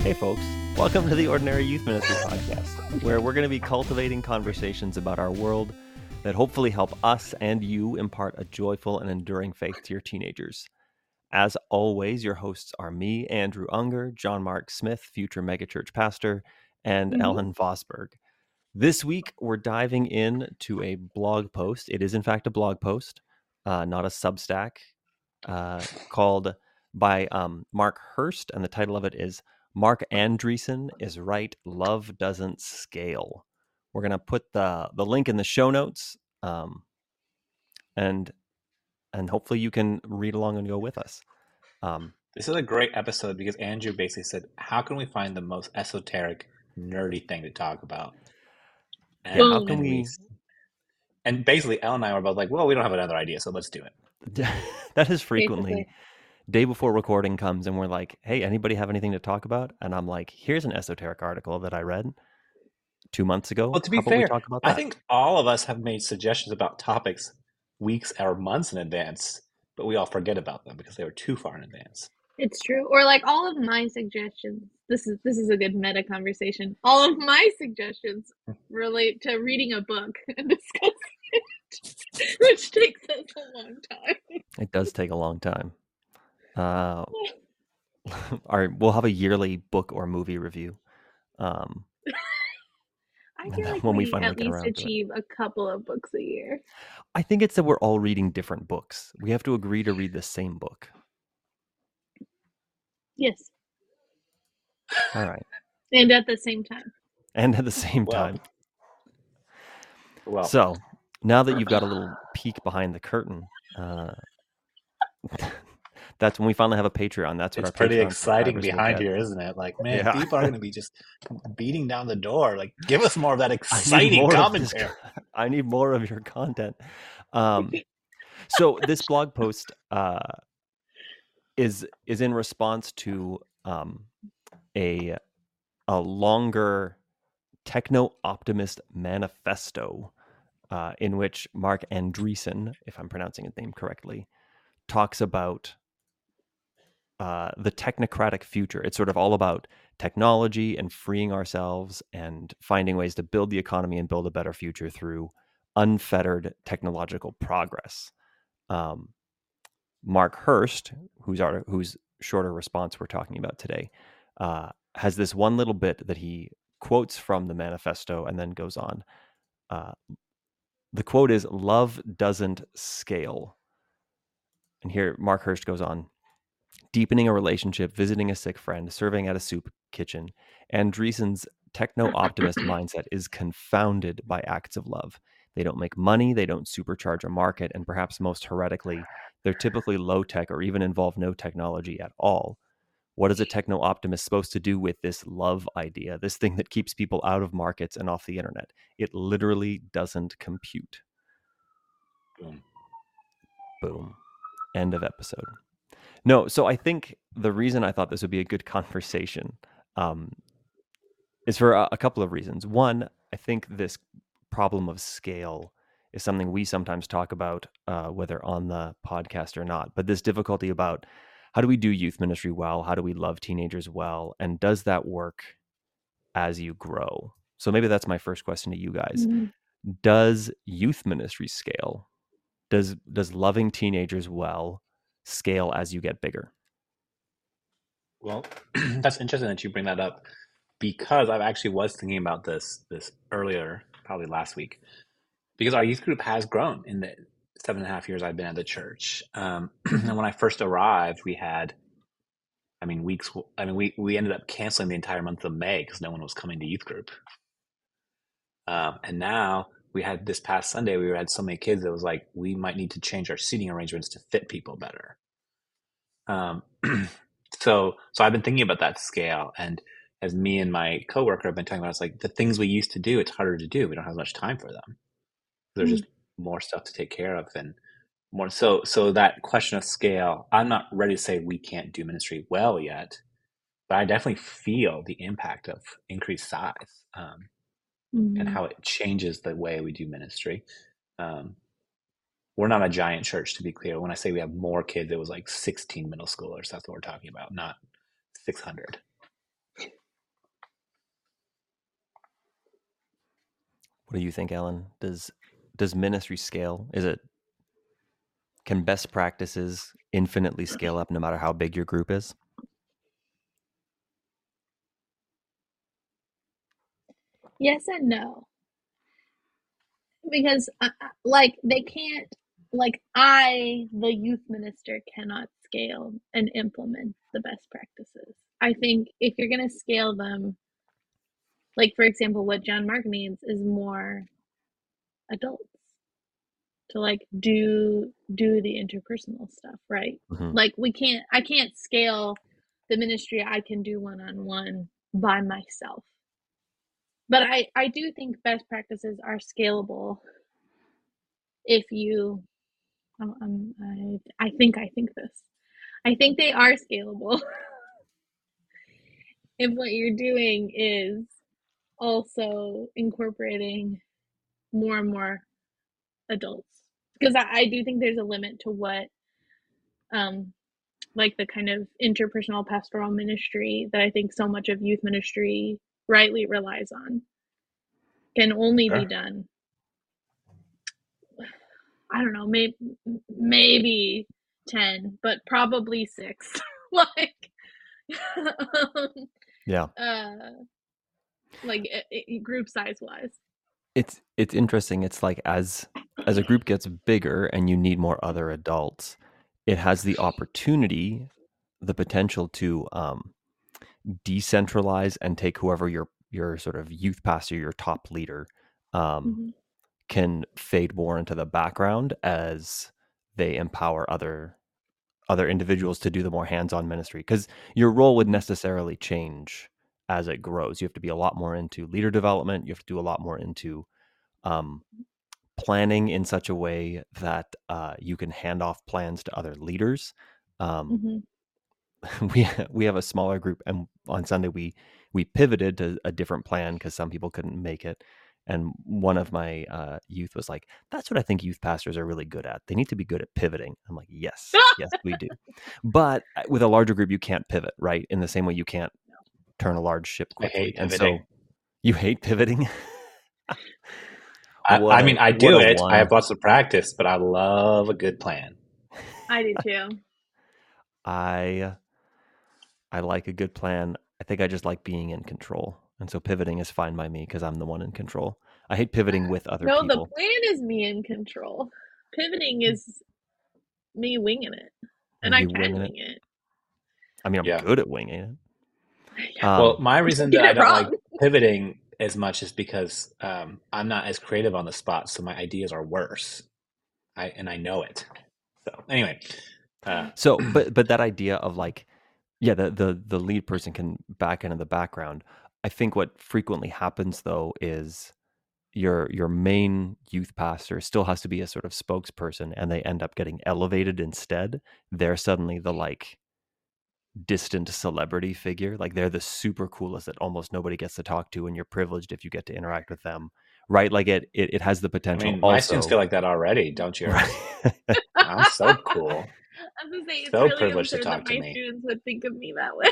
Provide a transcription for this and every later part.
Hey folks, welcome to the Ordinary Youth Ministry Podcast, where we're going to be cultivating conversations about our world that hopefully help us and you impart a joyful and enduring faith to your teenagers. As always, your hosts are me, Andrew Unger, John Mark Smith, future megachurch pastor, and Ellen Vosberg. This week, we're diving into a blog post. It is, in fact, a blog post, not a Substack, called by Mark Hurst, and the title of it is Mark Andreessen is Right, Love Doesn't Scale. We're going to put the link in the show notes, and hopefully you can read along and go with us. This is a great episode because Andrew basically said, how can we find the most esoteric, nerdy thing to talk about? And, Yeah, how can we... And basically, Ellen and I were both like, well, we don't have another idea, so let's do it. That is frequently... Day before recording comes and we're like, hey, anybody have anything to talk about? And I'm like, here's an esoteric article that I read 2 months ago. Well, to be fair, I think all of us have made suggestions about topics weeks or months in advance, but we all forget about them because they were too far in advance. It's true. Or like all of my suggestions, this is a good meta conversation. All of my suggestions relate to reading a book and discussing it, which takes us a long time. It does take a long time. We'll have a yearly book or movie review. I feel like when we finally at least achieve a couple of books a year. I think it's that we're all reading different books. We have to agree to read the same book. Yes. All right. And at the same time. Well, so now that you've got a little peek behind the curtain, that's when we finally have a Patreon. That's what it's pretty exciting behind here, isn't it? Like, man, people are going to be just beating down the door. Like, give us more of that exciting commentary. I need more of your content. So this blog post is in response to a longer techno-optimist manifesto in which Mark Andreessen, if I'm pronouncing his name correctly, talks about the technocratic future. It's sort of all about technology and freeing ourselves and finding ways to build the economy and build a better future through unfettered technological progress. Mark Hurst, whose shorter response we're talking about today, has this one little bit that he quotes from the manifesto and then goes on. The quote is, "Love doesn't scale." And here Mark Hurst goes on, deepening a relationship, visiting a sick friend, serving at a soup kitchen. Andreessen's techno-optimist mindset is confounded by acts of love. They don't make money, they don't supercharge a market, and perhaps most heretically, they're typically low-tech or even involve no technology at all. What is a techno-optimist supposed to do with this love idea, this thing that keeps people out of markets and off the internet? It literally doesn't compute. Boom. End of episode. No, so I think the reason I thought this would be a good conversation is for a couple of reasons. One, I think this problem of scale is something we sometimes talk about, whether on the podcast or not, but this difficulty about how do we do youth ministry well? How do we love teenagers well? And does that work as you grow? So maybe that's my first question to you guys. Mm-hmm. Does youth ministry scale? Does loving teenagers well scale as you get bigger? Well, that's interesting that you bring that up, because I actually was thinking about this earlier, probably last week, because our youth group has grown in the 7.5 years I've been at the church. And when I first arrived, we had, we ended up canceling the entire month of May because no one was coming to youth group. And now we had this past Sunday, we had so many kids that was like, we might need to change our seating arrangements to fit people better. So I've been thinking about that scale, and as me and my coworker have been talking about, it's like the things we used to do, it's harder to do. We don't have as much time for them. There's just more stuff to take care of, and more. So that question of scale, I'm not ready to say we can't do ministry well yet, but I definitely feel the impact of increased size and how it changes the way we do ministry. We're not a giant church, to be clear. When I say we have more kids, it was like 16 middle schoolers. That's what we're talking about, not 600. What do you think, Ellen? Does ministry scale? Can best practices infinitely scale up no matter how big your group is? Yes and no, because like they can't. Like the youth minister, cannot scale and implement the best practices. I think if you're going to scale them, like for example, what John Mark needs is more adults to like do the interpersonal stuff, right? Mhm. Like I can't scale the ministry I can do one-on-one by myself. But I do think best practices are scalable if you I think this. I think they are scalable if what you're doing is also incorporating more and more adults. Because I do think there's a limit to what like the kind of interpersonal pastoral ministry that I think so much of youth ministry rightly relies on can only be Sure. done. I don't know, maybe 10, but probably 6. Like, Yeah. like group size wise. It's interesting. It's like as a group gets bigger and you need more other adults, it has the opportunity, the potential to decentralize and take whoever your sort of youth pastor, your top leader, can fade more into the background as they empower other individuals to do the more hands-on ministry. Because your role would necessarily change as it grows. You have to be a lot more into leader development. You have to do a lot more into planning in such a way that you can hand off plans to other leaders. We have a smaller group, and on Sunday we pivoted to a different plan because some people couldn't make it. And one of my youth was like, "That's what I think youth pastors are really good at. They need to be good at pivoting." I'm like, "Yes, yes, we do." But with a larger group, you can't pivot, right? In the same way, you can't turn a large ship I quickly. hate And pivoting. so, you hate pivoting. I mean, I do it. I have one. lots of practice, but I love a good plan. I do too. I like a good plan. I think I just like being in control. And so pivoting is fine by me because I'm the one in control. I hate pivoting with other No, people. the plan is me in control. Pivoting is me winging it. And I You can winging wing it. I mean, I'm Yeah. good at winging it. Well, my reason that Get I it don't like wrong. pivoting as much is because I'm not as creative on the spot, so my ideas are worse. I know it. So anyway, So, but that idea of like, yeah, the lead person can back into the background. I think what frequently happens though is your main youth pastor still has to be a sort of spokesperson, and they end up getting elevated instead. They're suddenly the like distant celebrity figure. Like they're the super coolest that almost nobody gets to talk to, and you're privileged if you get to interact with them. Right? Like it has the I potential mean, my students also. feel like that already, don't you? Right. I'm so cool. I was gonna say, it's So really privileged to absurd that talk to my me. students would think of me that way.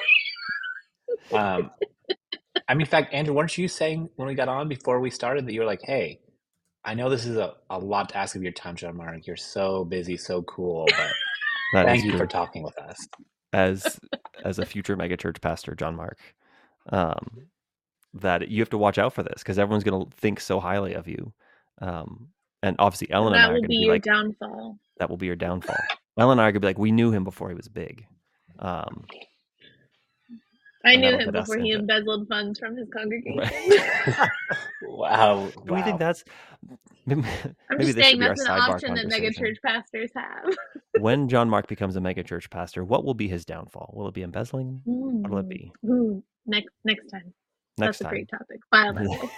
I mean, in fact, Andrew, weren't you saying when we got on before we started that you were like, "Hey, I know this is a lot to ask of your time, John Mark. You're so busy, so cool, but That is thank you true. for talking with us." As a future megachurch pastor, John Mark, that you have to watch out for this because everyone's going to think so highly of you. And obviously, Ellen and I That are will going be to be your like, downfall. that will be your downfall. Ellen and I are going to be like, we knew him before he was big. I and knew that'll him get us before he into- embezzled funds from his congregation. Wow. Do we think that's maybe I'm this just saying should be our that's an sidebar option that conversation. megachurch pastors have. When John Mark becomes a megachurch pastor, what will be his downfall? Will it be embezzling? What will it be? Next time. Next That's a time. great topic. File that way.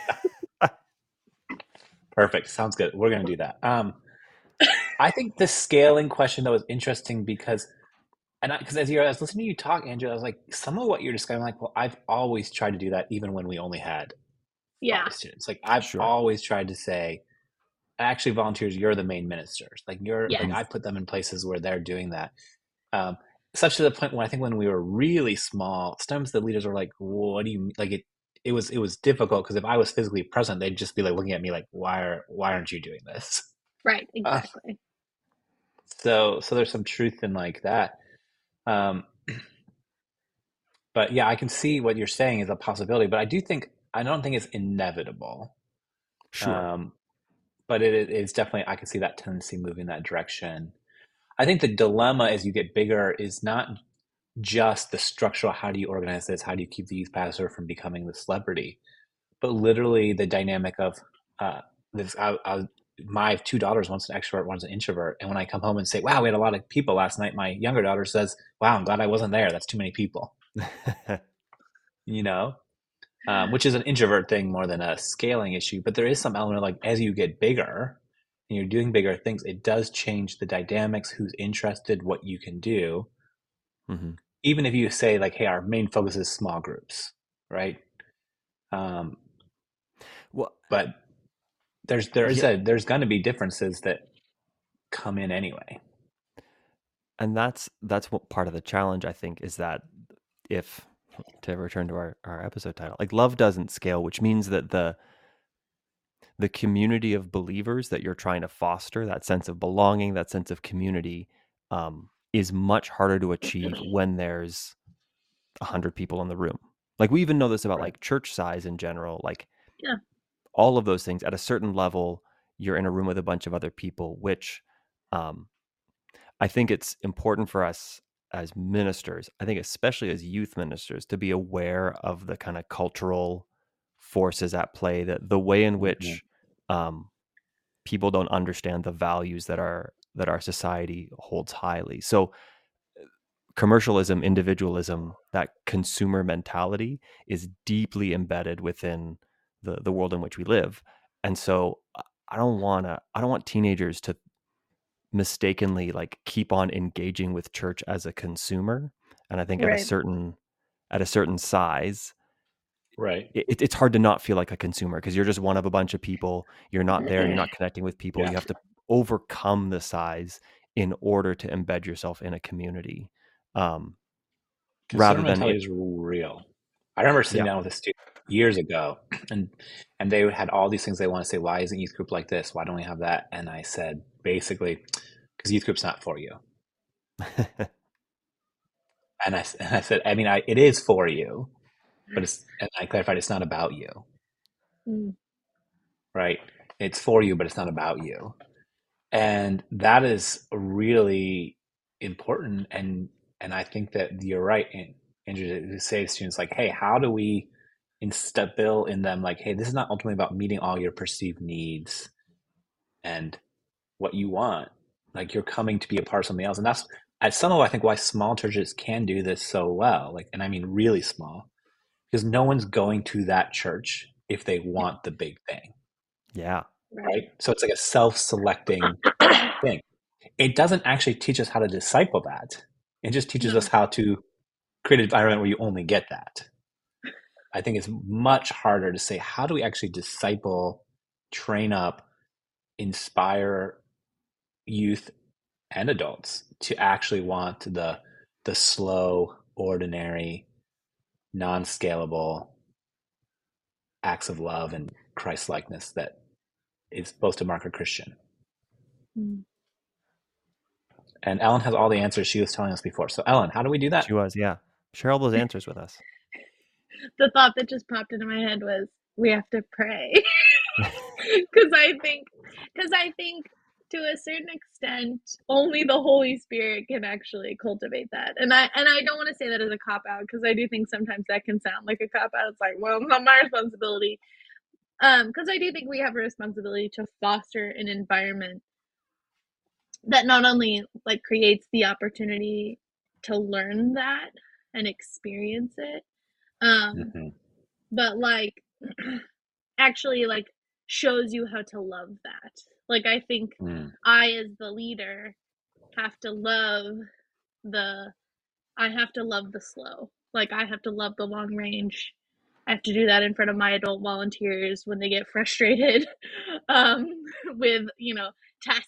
Perfect. Sounds good. We're going to do that. I think the scaling question, though, is interesting because as I was listening to you talk, Andrew, I was like, some of what you're describing, like, well, I've always tried to do that even when we only had 5 students. Like, I've always tried to say, actually, volunteers, you're the main ministers. Like, like, I put them in places where they're doing that. Such to the point when I think when we were really small, sometimes the leaders were like, what do you mean? Like, it was difficult because if I was physically present, they'd just be like looking at me like, why aren't you doing this? Right, Uh, exactly. so there's some truth in like that. Um, but yeah, I can see what you're saying is a possibility, but I don't think it's inevitable. Sure. Um, but it's definitely, I can see that tendency moving that direction. I think the dilemma as you get bigger is not just the structural, how do you organize this? How do you keep the youth pastor from becoming the celebrity? But literally the dynamic of uh, this. My two daughters, one's an extrovert, one's an introvert. And when I come home and say, wow, we had a lot of people last night, my younger daughter says, wow, I'm glad I wasn't there. That's too many people, you know? Which is an introvert thing more than a scaling issue. But there is some element of like, as you get bigger and you're doing bigger things, it does change the dynamics, who's interested, what you can do. Hmm. Even if you say like, hey, our main focus is small groups, right? Um, Well, but yeah, there's going to be differences that come in anyway. and that's what part of the challenge, I think, is that if, to return to our episode title, like love doesn't scale, which means that the community of believers that you're trying to foster, that sense of belonging, that sense of community, is much harder to achieve when there's 100 people in the room. Like we even know this about Right. like church size in general, like Yeah. all of those things at a certain level, you're in a room with a bunch of other people, which um, I think it's important for us as ministers, I think especially as youth ministers, to be aware of the kind of cultural forces at play, that the way in Mhm. which um, people don't understand the values that our society holds highly. So commercialism, individualism, that consumer mentality is deeply embedded within the world in which we live. And so I don't want teenagers to mistakenly like keep on engaging with church as a consumer. And I think Right. at a certain size, Right. it's hard to not feel like a consumer because you're just one of a bunch of people. You're not there. You're not connecting with people. Yeah. You have to overcome the size in order to embed yourself in a community, um, Consumer rather than mentality it. is real. I remember sitting Yeah. down with a student years ago, and they had all these things they want to say. Why isn't youth group like this? Why don't we have that? And I said basically, because youth group's not for you. And I said, I mean, it is for you, but and I clarified, it's not about you, Mm. right? It's for you, but it's not about you. And that is really important. And I think that you're right, Andrew, to say to students like, hey, how do we instill in them like, hey, this is not ultimately about meeting all your perceived needs and what you want. Like you're coming to be a part of something else. And that's at some level, I think why small churches can do this so well. Like, and I mean really small, because no one's going to that church if they want the big thing. Yeah. Right. Right. So it's like a self-selecting thing. It doesn't actually teach us how to disciple that. It just teaches us No. how to create an environment where you only get that. I think it's much harder to say, how do we actually disciple, train up, inspire youth and adults to actually want the slow, ordinary, non-scalable acts of love and Christ likeness that is supposed to mark a Christian. Mm. And Ellen has all the answers she was telling us before. So Ellen, how do we do that? She was, yeah. Share all those answers with us. The thought that just popped into my head was we have to pray. Because I think to a certain extent only the Holy Spirit can actually cultivate that. And I don't want to say that as a cop out, because I do think sometimes that can sound like a cop out. It's like, well, it's not my responsibility. Because I do think we have a responsibility to foster an environment that not only like creates the opportunity to learn that and experience it, um, Mm-hmm. but like actually like shows you how to love that. Like I think Mm. I as the leader have to love the I have to love the slow. Like I have to love the long range. I have to do that in front of my adult volunteers when they get frustrated um, with,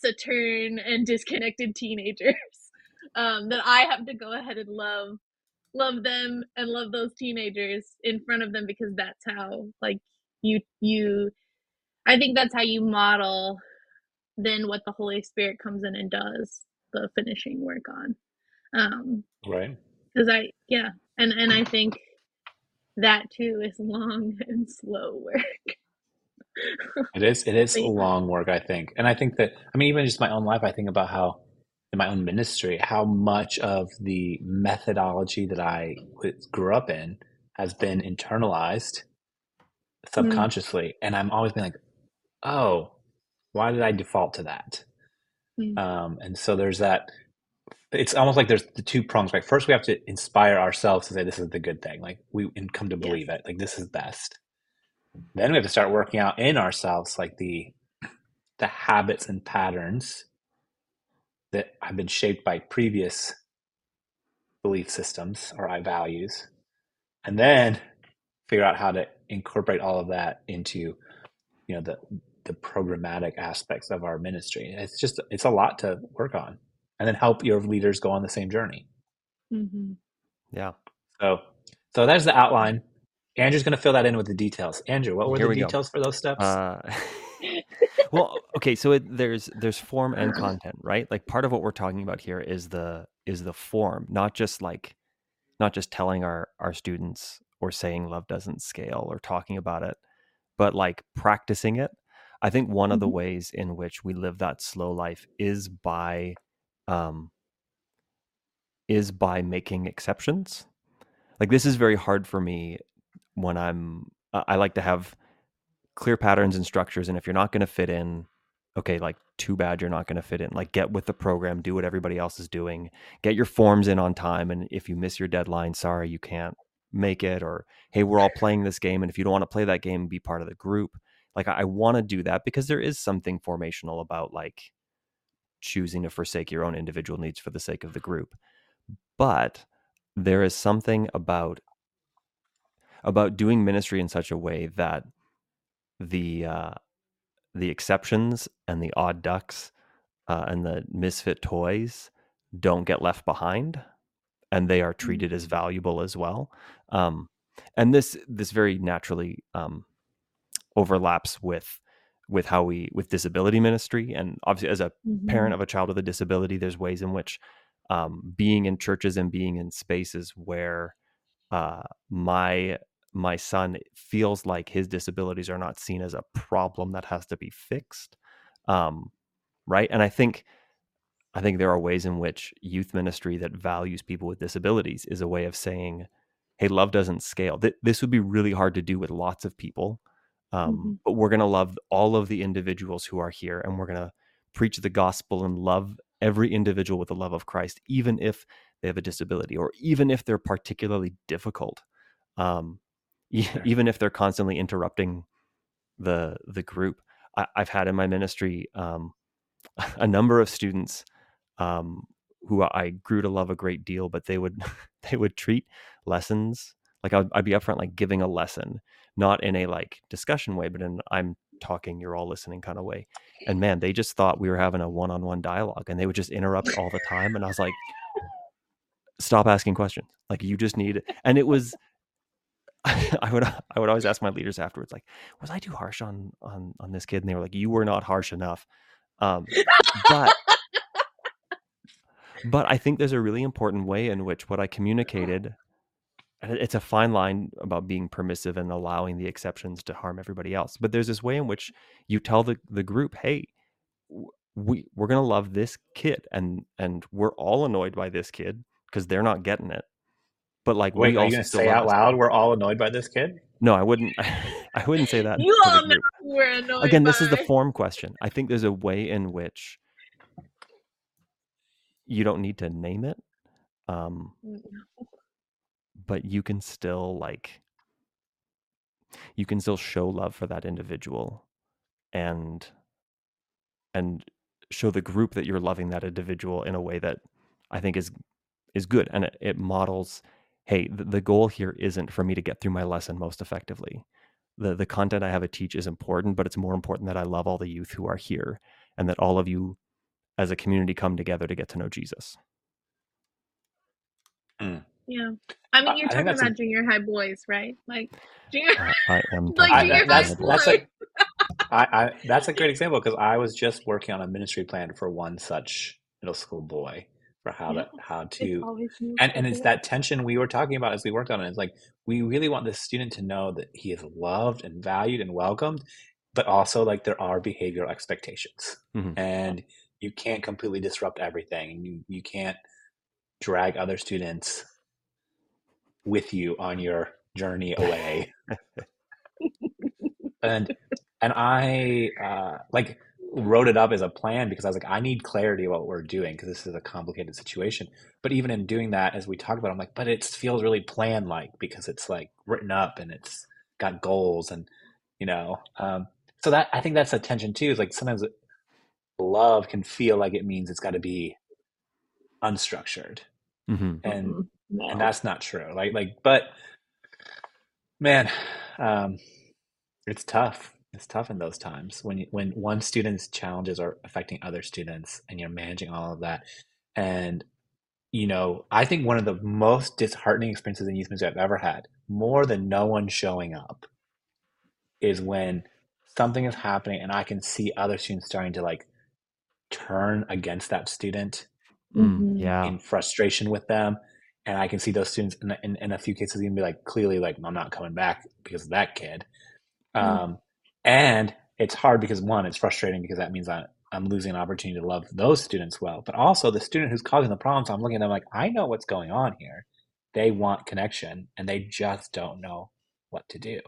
taciturn and disconnected teenagers. That I have to go ahead and love love them and love those teenagers in front of them, because that's how, like, you I think that's how you model then what the Holy Spirit comes in and does the finishing work on. Right. Because and I think that too is long and slow work. It is But, long work, I think. And I think that, I mean, even just my own life, I think about how in my own ministry, how much of the methodology that I grew up in has been internalized subconsciously. And I'm always been like, oh, why did I default to that? And so there's that. It's almost like there's the two prongs. Like first, we have to inspire ourselves to say this is the good thing. Like we come to believe it. Like this is best. Then we have to start working out in ourselves, like the habits and patterns that have been shaped by previous belief systems or values, and then figure out how to incorporate all of that into, you know, the programmatic aspects of our ministry. It's a lot to work on, and then help your leaders go on the same journey. Yeah. So there's the outline. Andrew's going to fill that in with the details. Andrew, what were Here the we go. details for those steps? Well, okay, so there's form and content, right? Like part of what we're talking about here is the form, not just telling our students or saying love doesn't scale or talking about it, but like practicing it. I think one of the ways in which we live that slow life is by making exceptions. Like this is very hard for me when I like to have clear patterns and structures, and if you're not going to fit in, okay, like too bad you're not going to fit in. Like get with the program, do what everybody else is doing, get your forms in on time, and if you miss your deadline, sorry, you can't make it. Or hey, we're all playing this game, and if you don't want to play that game, be part of the group. Like I want to do that because there is something formational about like choosing to forsake your own individual needs for the sake of the group. But there is something about doing ministry in such a way that the exceptions and the odd ducks and the misfit toys don't get left behind, and they are treated as valuable as well. And this very naturally overlaps with how with disability ministry. And obviously, as a parent of a child with a disability, there's ways in which being in churches and being in spaces where my son feels like his disabilities are not seen as a problem that has to be fixed. Right. And I think there are ways in which youth ministry that values people with disabilities is a way of saying, hey, love doesn't scale. This would be really hard to do with lots of people. But we're going to love all of the individuals who are here, and we're going to preach the gospel and love every individual with the love of Christ, even if they have a disability or even if they're particularly difficult. Even if they're constantly interrupting the group. I've had in my ministry a number of students who I grew to love a great deal, but they would treat lessons like I'd be upfront, like giving a lesson, not in a like discussion way, but in I'm talking, you're all listening kind of way. And man, they just thought we were having a one-on-one dialogue, and they would just interrupt all the time. And I was like, stop asking questions. Like you just need, and it was, I would always ask my leaders afterwards, like, was I too harsh on this kid? And they were like, you were not harsh enough. But I think there's a really important way in which what I communicated, and it's a fine line about being permissive and allowing the exceptions to harm everybody else. But there's this way in which you tell the group, hey, we're going to love this kid, and we're all annoyed by this kid because they're not getting it. But like, wait, we are also you going to say out loud, we're all annoyed by this kid? No, I wouldn't. I wouldn't say that. You all know we're annoyed. Again, this is the form question. I think there's a way in which you don't need to name it, but you can still show love for that individual, and show the group that you're loving that individual in a way that I think is good, and it models, hey, the goal here isn't for me to get through my lesson most effectively. The content I have to teach is important, but it's more important that I love all the youth who are here, and that all of you as a community come together to get to know Jesus. Yeah. I mean, you're I think talking that's a about junior high boys, right? Like junior, I am like talking junior about high junior high that's boys. boys. that's a great example because I was just working on a ministry plan for one such middle school boy for Yeah, how it's to always new and it's boys. that tension we were talking about as we worked on it. It's like we really want this student to know that he is loved and valued and welcomed, but also like there are behavioral expectations, Hmm. and you can't completely disrupt everything, and you can't drag other students with you on your journey away. and I like wrote it up as a plan because I was like, I need clarity about what we're doing because this is a complicated situation. But even in doing that, as we talked about, I'm like, but it feels really plan like because it's like written up and it's got goals and you know. So that I think that's a tension too. Is like sometimes love can feel like it means it's got to be unstructured, Hmm. and No. that's not true. But man, um, it's tough. It's tough in those times when one student's challenges are affecting other students and you're managing all of that. And I think one of the most disheartening experiences in youth ministry I've ever had, more than no one showing up, is when something is happening and I can see other students starting to like turn against that student Yeah. in frustration with them. And I can see those students in a few cases even be like clearly like, I'm not coming back because of that kid. Um, and it's hard because one, it's frustrating because that means I'm losing an opportunity to love those students well. But also the student who's causing the problems, I'm looking at them like, I know what's going on here. They want connection and they just don't know what to do.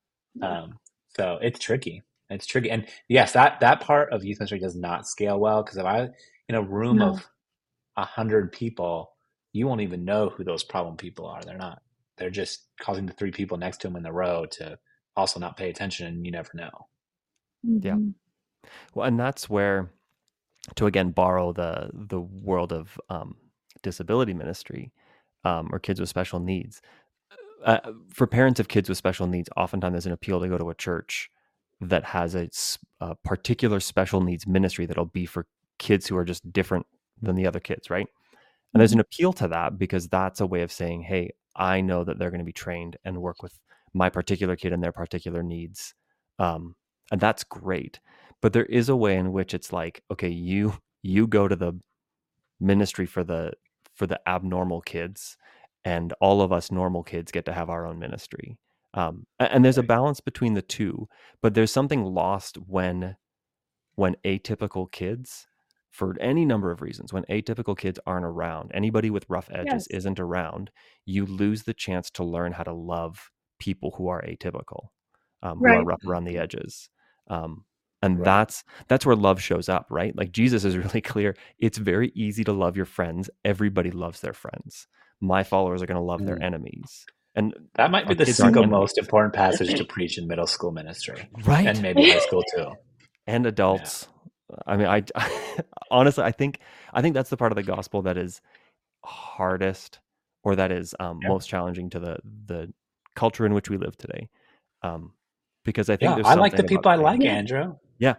So it's tricky. It's tricky. And yes, that part of youth ministry does not scale well because if I in a room No. of 100 people, you won't even know who those problem people are. They're just causing the three people next to them in the row to also not pay attention and you never know. Yeah. Well, and that's where, to again borrow the world of disability ministry, or kids with special needs. For parents of kids with special needs, oftentimes there's an appeal to go to a church that has a particular special needs ministry that'll be for kids who are just different than the other kids, right? And there's an appeal to that because that's a way of saying, hey, I know that they're going to be trained and work with my particular kid and their particular needs. And that's great. But there is a way in which it's like, okay, you go to the ministry for the abnormal kids, and all of us normal kids get to have our own ministry. And there's a balance between the two, but there's something lost when atypical kids, for any number of reasons, when atypical kids aren't around, anybody with rough edges Yes. isn't around, you lose the chance to learn how to love people who are atypical, who are Right. rough around the edges. And Right. that's where love shows up, right? Like Jesus is really clear. It's very easy to love your friends. Everybody loves their friends. My followers are going to love their enemies. And That might be our the kids aren't single enemies, most important passage to preach in middle school ministry and right? maybe high school too. And Yeah. adults. I mean, I honestly, I think that's the part of the gospel that is hardest, or that is Yeah. most challenging to the culture in which we live today. Because I think Yeah. there's I like the something about people I saying, like, Yeah. Andrew. yeah,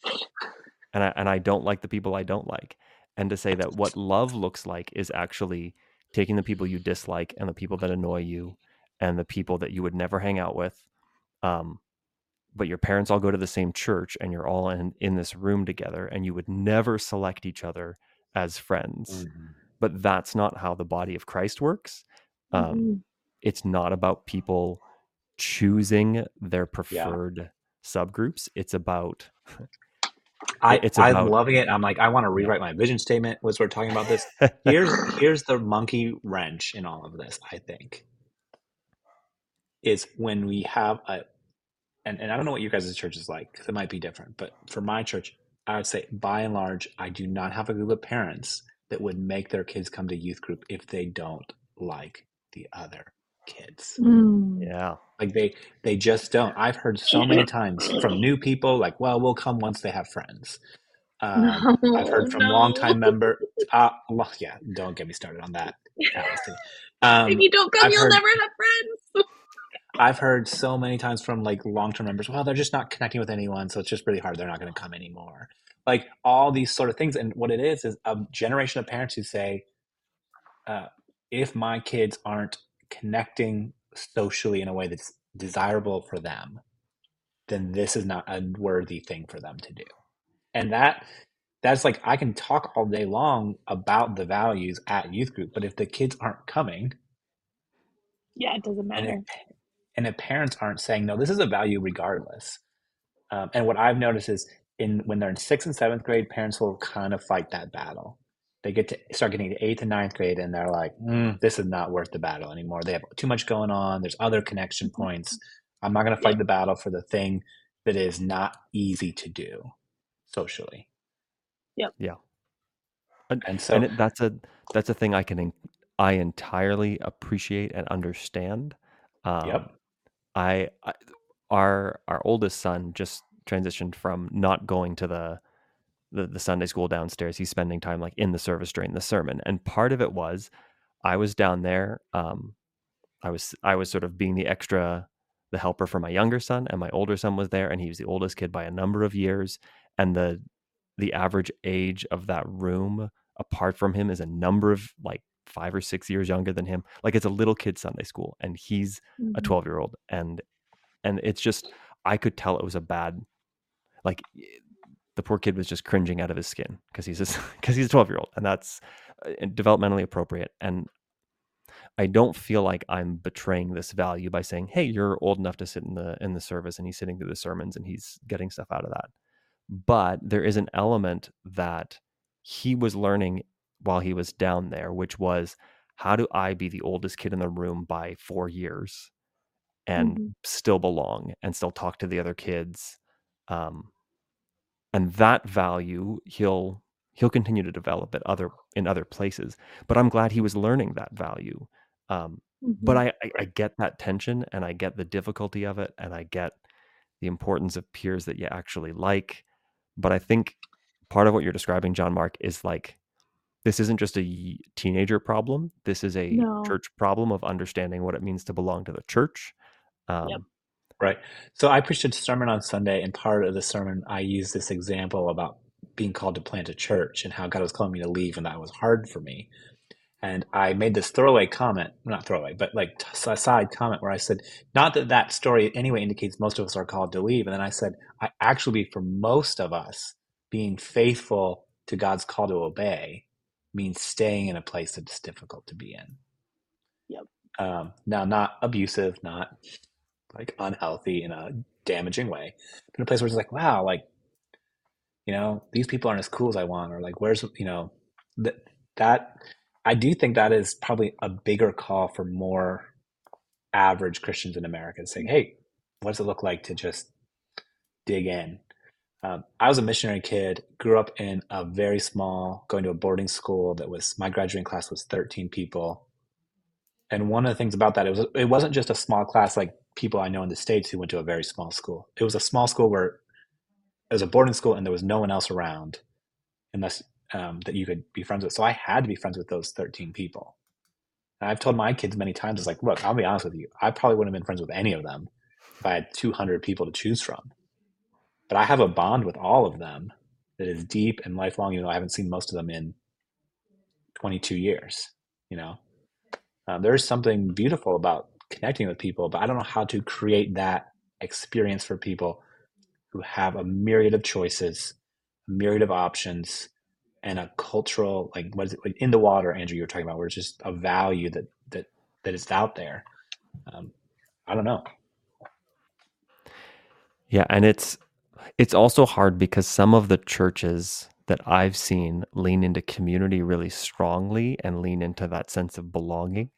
and I don't like the people I don't like, and to say that what love looks like is actually taking the people you dislike and the people that annoy you and the people that you would never hang out with, but your parents all go to the same church and you're all in this room together and you would never select each other as friends. But that's not how the body of Christ works. It's not about people choosing their Yeah. preferred subgroups. It's about I'm loving it. I'm like, I want to yeah. rewrite my vision statement as we're talking about this. Here's the monkey wrench in all of this, I think, is when we have and I don't know what your guys' church is like, because it might be different, but for my church, I would say by and large, I do not have a group of parents that would make their kids come to youth group if they don't like the other kids. Yeah. Like they just don't. I've heard so many times from new people, like, well, we'll come once they have friends. I've heard from No. longtime member. Yeah, don't get me started on that, Allison. If you don't come, I've you'll heard never have friends. I've heard so many times from like long-term members, well, they're just not connecting with anyone, so it's just really hard. They're not going to come anymore. Like all these sort of things, and what it is a generation of parents who say, if my kids aren't connecting socially in a way that's desirable for them, then this is not a worthy thing for them to do. And that's like, I can talk all day long about the values at youth group, but if the kids aren't coming, Yeah, it doesn't and if matter. and if parents aren't saying no, this is a value regardless. And what I've noticed is when they're in 6th and 7th grade, parents will kind of fight that battle. They start getting to 8th and 9th grade, and they're like, this is not worth the battle anymore. They have too much going on. There's other connection points. I'm not going to fight the battle for the thing that is not easy to do socially. Yep. Yeah. And so that's a thing I entirely appreciate and understand. Yep. Our oldest son just transitioned from not going to the Sunday school downstairs. He's spending time like in the service during the sermon, and part of it was I was down there. I was sort of being the helper for my younger son, and my older son was there, and he was the oldest kid by a number of years, and the average age of that room apart from him is a number of like 5 or 6 years younger than him. Like it's a little kid Sunday school, and he's a 12-year-old, and it's just, I could tell it was a bad, like the poor kid was just cringing out of his skin because he's a 12-year-old, and that's developmentally appropriate. And I don't feel like I'm betraying this value by saying, hey, you're old enough to sit in the service, and he's sitting through the sermons and he's getting stuff out of that. But there is an element that he was learning while he was down there, which was, how do I be the oldest kid in the room by 4 years and still belong and still talk to the other kids? And that value he'll continue to develop in other places. But I'm glad he was learning that value. But I get that tension, and I get the difficulty of it, and I get the importance of peers that you actually like. But I think part of what you're describing, John Mark, is like, this isn't just a teenager problem. This is a church problem of understanding what it means to belong to the church. Right. So I preached a sermon on Sunday, and part of the sermon, I used this example about being called to plant a church and how God was calling me to leave, and that was hard for me. And I made this throwaway comment, not throwaway, but like a side comment where I said, not that story anyway indicates most of us are called to leave. And then I said, actually, for most of us, being faithful to God's call to obey means staying in a place that's difficult to be in. Yep. Now, not abusive, not like unhealthy in a damaging way, but in a place where it's like, wow, like, these people aren't as cool as I want, or like, where's, that I do think that is probably a bigger call for more average Christians in America, saying, hey, what does it look like to just dig in? I was a missionary kid, grew up in a very small, going to a boarding school my graduating class was 13 people. And one of the things about that, it wasn't just a small class like people I know in the States who went to a very small school. It was a small school where it was a boarding school and there was no one else around unless that you could be friends with. So I had to be friends with those 13 people. And I've told my kids many times, it's like, look, I'll be honest with you. I probably wouldn't have been friends with any of them if I had 200 people to choose from. But I have a bond with all of them that is deep and lifelong, even though I haven't seen most of them in 22 years. There's something beautiful about connecting with people, but I don't know how to create that experience for people who have a myriad of choices, a myriad of options, and a cultural, like, what is it, like in the water, Andrew, you were talking about, where it's just a value that is out there. I don't know. Yeah, and it's also hard because some of the churches that I've seen lean into community really strongly and lean into that sense of belonging.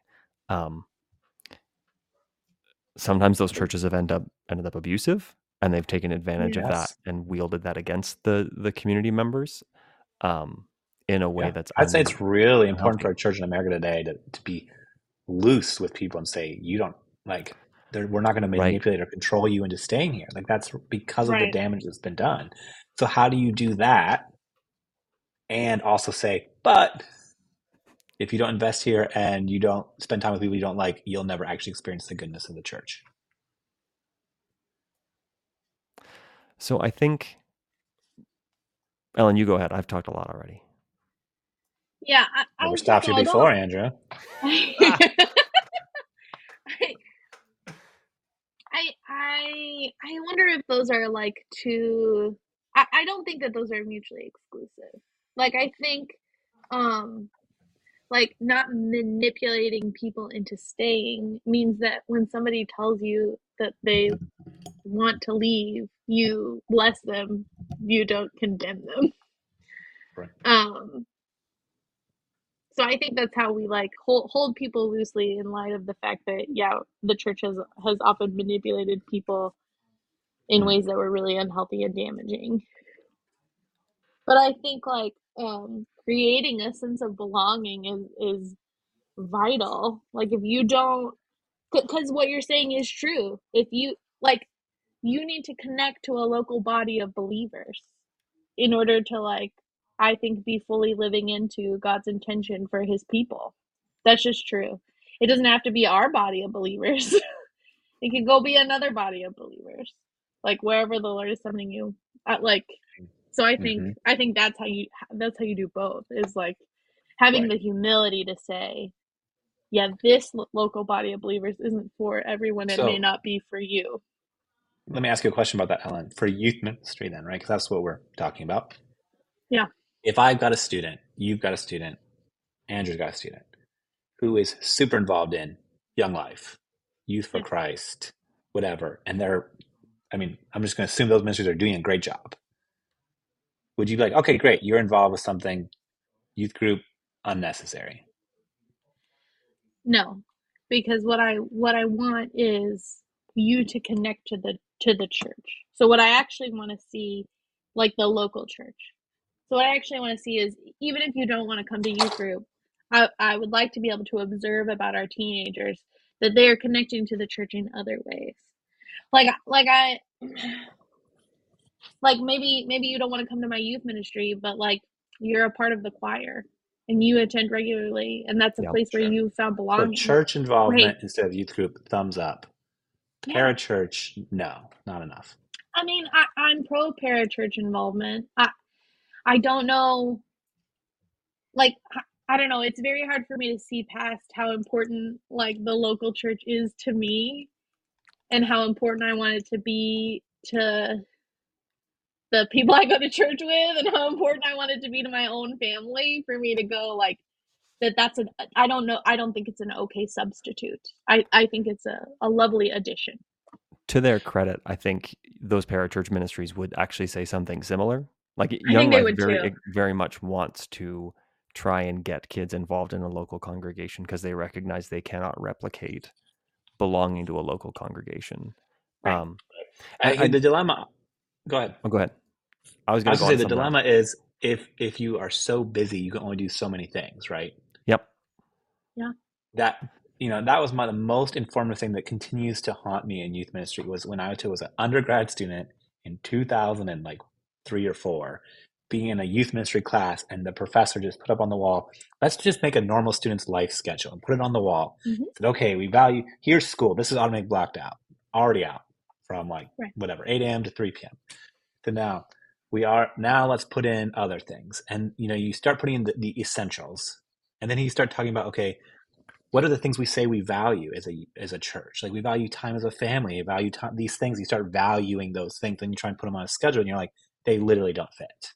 Sometimes those churches have ended up abusive, and they've taken advantage of that and wielded that against the community members in a way that's I'd say it's really important for a church in America today to be loose with people and say, you don't, like, we're not going to manipulate or control you into staying here. Like, that's because of the damage that's been done. So how do you do that and also say, but if you don't invest here and you don't spend time with people you don't like, you'll never actually experience the goodness of the church? So I think, Ellen, you go ahead. I've talked a lot already. Yeah, Never first stopped of you all, before, don't. Andrew. Ah, I, I wonder if those are like two. I don't think that those are mutually exclusive. Like I think, um, like not manipulating people into staying means that when somebody tells you that they want to leave, you bless them. You don't condemn them. Right. Um, so I think that's how we like hold people loosely in light of the fact that yeah, the church has often manipulated people in Mm. ways that were really unhealthy and damaging. But I think like creating a sense of belonging is vital. Like if you don't, because what you're saying is true. If you like, you need to connect to a local body of believers in order to like, I think, be fully living into God's intention for His people. That's just true. It doesn't have to be our body of believers. It can go be another body of believers, like wherever the Lord is sending you. Like, so Hmm. I think that's how you do both. Is like having Right. the humility to say, yeah, this local body of believers isn't for everyone. It may So not be for you. let me ask you a question about that, Ellen. For youth ministry, then, right? Because that's what we're talking about. Yeah. If I've got a student, you've got a student, Andrew's got a student who is super involved in Young Life, Youth for Yeah. Christ, whatever, and I mean, I'm just going to assume those ministries are doing a great job. Would you be like, okay, great, you're involved with something, youth group, unnecessary? No, because what I want is you to connect to the church. So what I actually want to see, like the local church. So what I actually want to see is even if you don't want to come to youth group, I would like to be able to observe about our teenagers that they are connecting to the church in other ways. Like I like maybe you don't want to come to my youth ministry, but like you're a part of the choir and you attend regularly and that's a yeah. place where Sure. you found So belonging. church Great. involvement instead of youth group, thumbs up. Yeah. Parachurch, no, not enough. I mean, I'm pro parachurch involvement. I don't know, like I don't know. It's very hard for me to see past how important like the local church is to me, and how important I want it to be to the people I go to church with, and how important I want it to be to my own family for me to go like that. That's an I don't know. I don't think it's an okay substitute. I think it's a lovely addition. To their credit, I think those parachurch ministries would actually say something similar. Like I Young think they Life would too. very much wants to try and get kids involved in a local congregation because they recognize they cannot replicate belonging to a local congregation. Right. The dilemma. Go ahead. Oh, go ahead. I was I going was to go gonna say on to the something else. dilemma is if you are so busy, you can only do so many things, right? Yep. Yeah. That that was the most informative thing that continues to haunt me in youth ministry was when I was an undergrad student in 2003 or four, being in a youth ministry class, and the professor just put up on the wall, let's just make a normal student's life schedule and put it on the wall. Hmm. Said, okay, we value here's school. This is automatic blocked out, already out from like Right. whatever 8 a.m. to 3 p.m. So now let's put in other things, and you start putting in the essentials, and then you start talking about, okay, what are the things we say we value as a church? Like we value time as a family, we value time, these things. You start valuing those things, and you try and put them on a schedule, and you're like, they literally don't fit.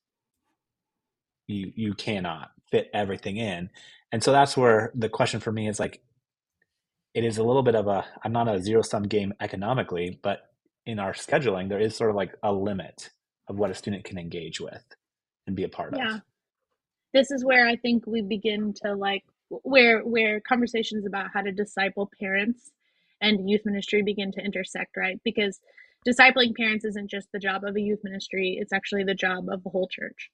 You cannot fit everything in, and so that's where the question for me is like, it is a little bit of a, I'm not a zero sum game economically, but in our scheduling, there is sort of like a limit of what a student can engage with and be a part of. Yeah. This is where I think we begin to like where conversations about how to disciple parents and youth ministry begin to intersect, right? Because discipling parents isn't just the job of a youth ministry, it's actually the job of the whole church.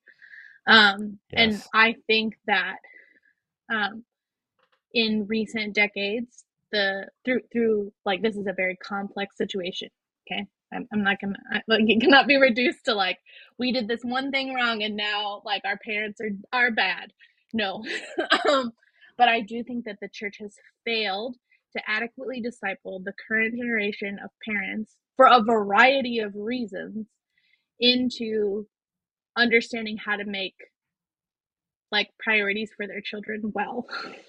And Yes. I think that um, in recent decades, the through like this is a very complex situation. Okay, I'm not gonna like it cannot be reduced to like we did this one thing wrong and now like our parents are bad. No, um, but I do think that the church has failed to adequately disciple the current generation of parents for a variety of reasons into understanding how to make like priorities for their children well.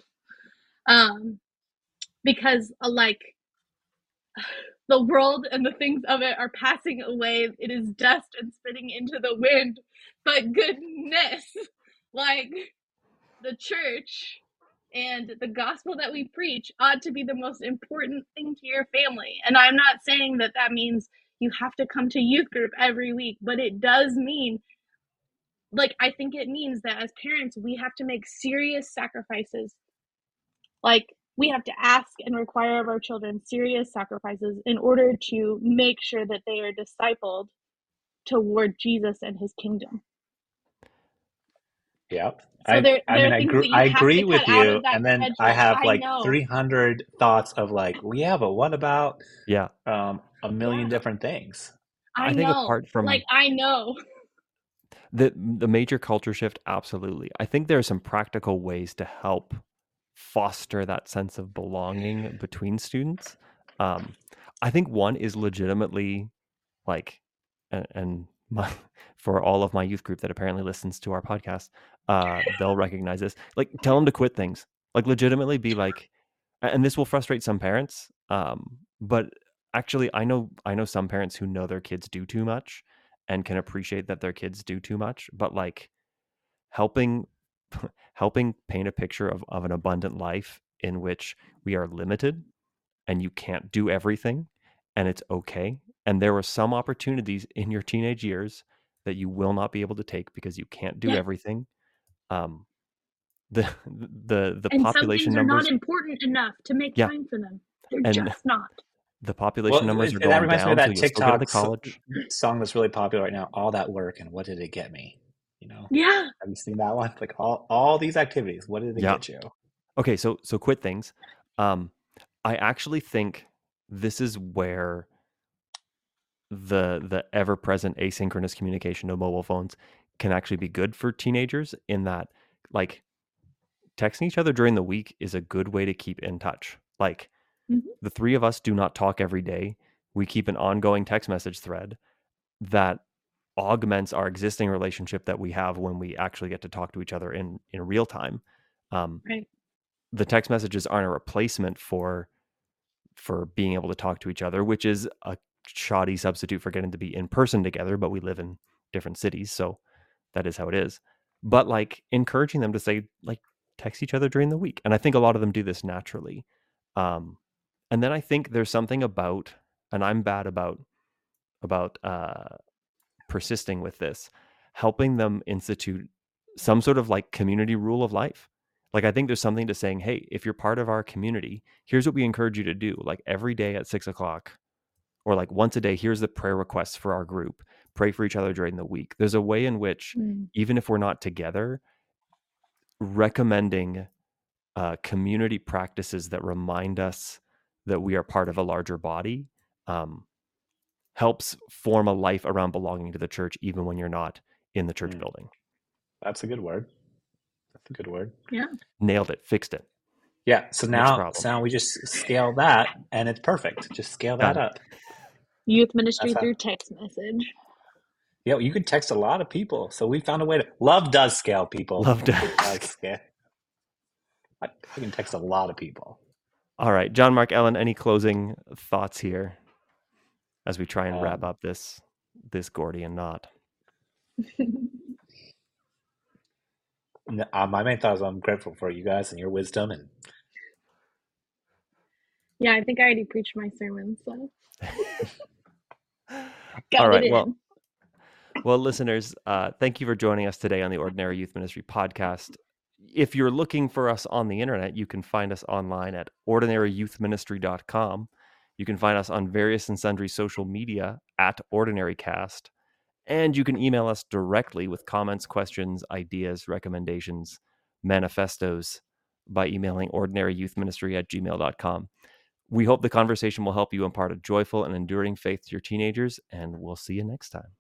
Because like the world and the things of it are passing away. It is dust and spitting into the wind. But goodness, like the church and the gospel that we preach ought to be the most important thing to your family. And I'm not saying that that means you have to come to youth group every week, but it does mean, like, I think it means that as parents, we have to make serious sacrifices. Like, we have to ask and require of our children serious sacrifices in order to make sure that they are discipled toward Jesus and his kingdom. Yep. So I agree with you, and then schedule. I have like 300 thoughts of like, yeah, but what about a million different things? I think apart from I know the major culture shift, absolutely. I think there are some practical ways to help foster that sense of belonging between students. I think one is legitimately like, for all of my youth group that apparently listens to our podcast, they'll recognize this. Like, tell them to quit things. Like, legitimately be like, and this will frustrate some parents, but actually, I know some parents who know their kids do too much and can appreciate that their kids do too much, but like helping paint a picture of an abundant life in which we are limited and you can't do everything and it's okay. And there were some opportunities in your teenage years that you will not be able to take because you can't do everything. The and population some things numbers are not important enough to make time for them. They're just not. The population numbers are going that reminds down. Me of that so you'll TikTok still go to college. song that's really popular right now. All that work and what did it get me? You know? Yeah. Have you seen that one? Like all these activities, what did it get you? Okay, so quit things. I actually think this is where the ever-present asynchronous communication of mobile phones can actually be good for teenagers, in that like texting each other during the week is a good way to keep in touch. Like the three of us do not talk every day. We keep an ongoing text message thread that augments our existing relationship that we have when we actually get to talk to each other in real time. Right. The text messages aren't a replacement for being able to talk to each other, which is a shoddy substitute for getting to be in person together, but we live in different cities, so that is how it is. But like encouraging them to say, like, text each other during the week. And I think a lot of them do this naturally. And then I think there's something about, and I'm bad about persisting with this, helping them institute some sort of like community rule of life. Like, I think there's something to saying, hey, if you're part of our community, here's what we encourage you to do. Like every day at 6:00, or like once a day, here's the prayer requests for our group. Pray for each other during the week. There's a way in which, even if we're not together, recommending community practices that remind us that we are part of a larger body helps form a life around belonging to the church, even when you're not in the church building. That's a good word. Yeah. Nailed it. Fixed it. Yeah. So now we just scale that and it's perfect. Just scale that up. Youth ministry through text message. Yeah, you can text a lot of people. So we found a way to. Love does scale, people. Love does scale. I can text a lot of people. All right, John Mark Ellen, any closing thoughts here as we try and wrap up this Gordian knot? My main thought is I'm grateful for you guys and your wisdom. And yeah, I think I already preached my sermon, so. All right, well, listeners, thank you for joining us today on the Ordinary Youth Ministry podcast. If you're looking for us on the internet, you can find us online at ordinaryyouthministry.com. You can find us on various and sundry social media at OrdinaryCast. And you can email us directly with comments, questions, ideas, recommendations, manifestos by emailing ordinaryyouthministry@gmail.com. We hope the conversation will help you impart a joyful and enduring faith to your teenagers, and we'll see you next time.